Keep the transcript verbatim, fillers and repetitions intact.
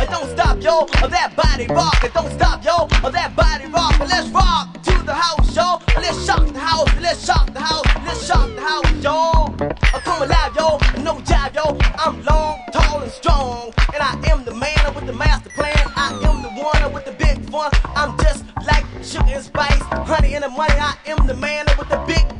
It don't stop, yo, of that body rock. It don't stop, yo, of that body rock. But let's rock to the house, yo. Let's shock the house, let's shock the house, let's shock the house, yo. I'm coming live, yo, no jive, yo. I'm long, tall, and strong, and I am the man with the master plan. I am the one with the big fun. I'm just like sugar and spice, honey and the money. I am the man with the big